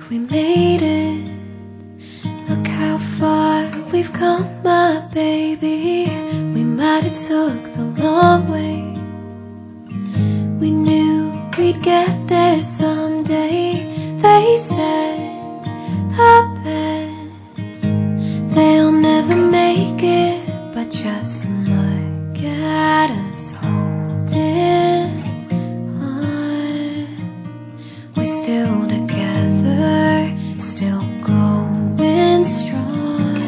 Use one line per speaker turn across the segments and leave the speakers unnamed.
we made it. Look how far we've come, my baby. We might have took the long way. We knew we'd get there someday. They said, I bet they'll never make it, but just look at us holding on. We're still together, still going strong.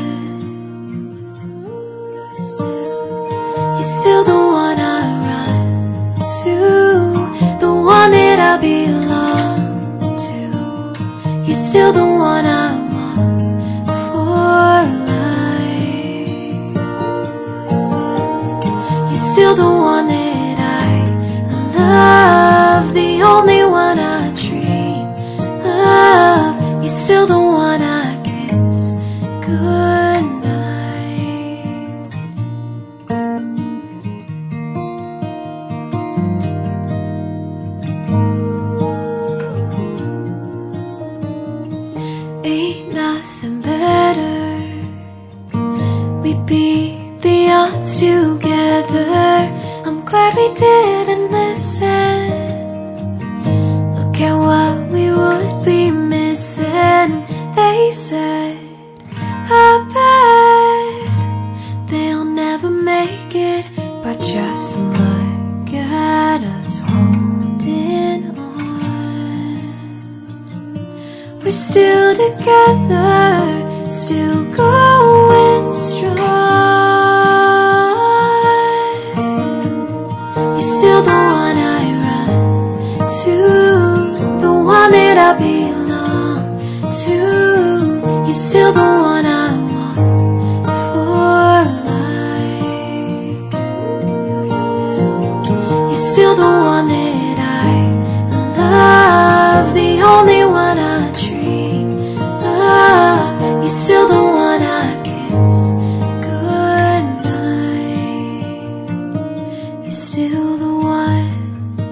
You're still the one I run to, the one that I belong to. You're still the one I want for life. You're still the one that I love, the only one I dream of. You're still the one I kiss goodnight. Ain't nothing better. We beat the odds together. I'm glad we didn't listen. Look at what we would be missing. They said, I bet they'll never make it, but just look at us holding on. We're still together, still going strong. You're still the one I run to, the one that I belong to. You're still the one I want for life. You're still the one that I love, the only one I dream of. You're still the one I kiss goodnight. You're still the one.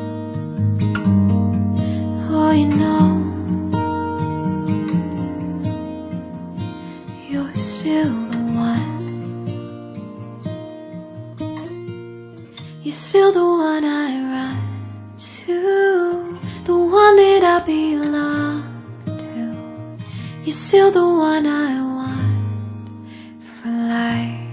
Oh, you know, you're still the one. You're still the one I run to, the one that I belong to. You're still the one I want for life.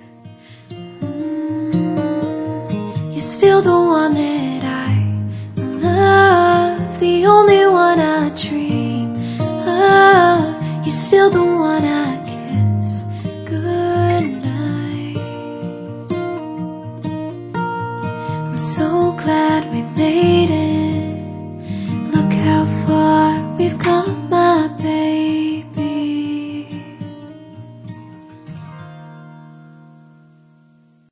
You're still the one that I love, the only one I dream of. You're still the one I kiss goodnight. I'm so glad we made it.